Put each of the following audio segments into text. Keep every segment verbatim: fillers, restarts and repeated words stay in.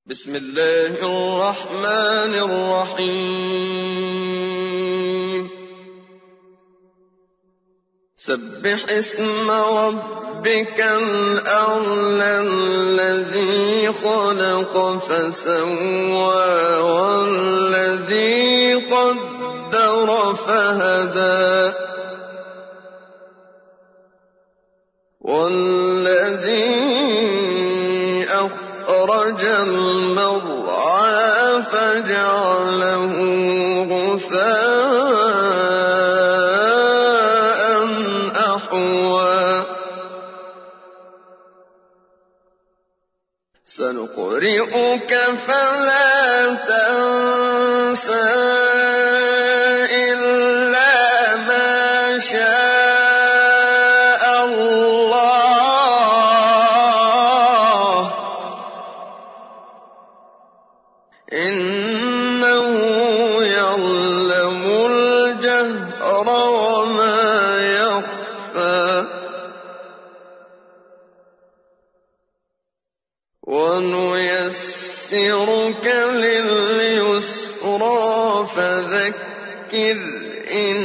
بسم الله الرحمن الرحيم سبح اسم ربك الأعلى الذي خلق فسوى والذي قدر فهدى والذي أخرج المرعى فجعله غثاء أحوى سنقرئك فلا تنسى إلا ما شاء الله إنه يعلم الجهر وما يخفى ونيسرك لليسرى فذكر إن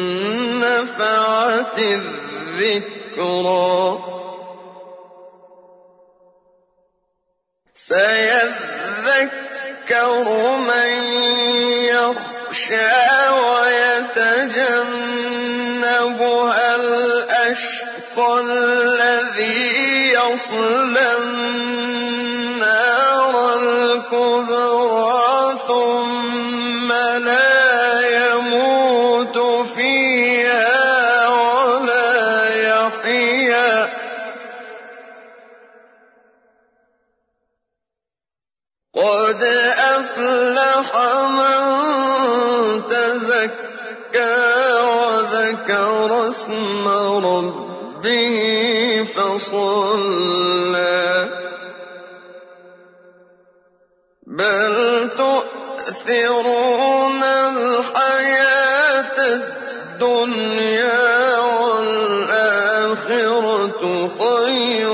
نفعت الذكرى سيذكر من يخشى ويتجنبها الأشقى الذي يصلى النار الكبرى ثم لا يموت فيها ولا يحيا قد أفلح من تزكى وذكر اسم ربه فصلى بل تؤثرون الحياة الدنيا والآخرة خير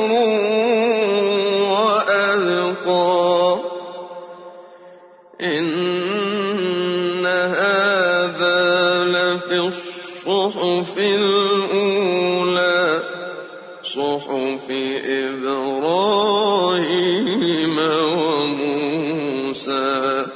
وأبقى إن هذا لفي الصحف الأولى صحف إبراهيم وموسى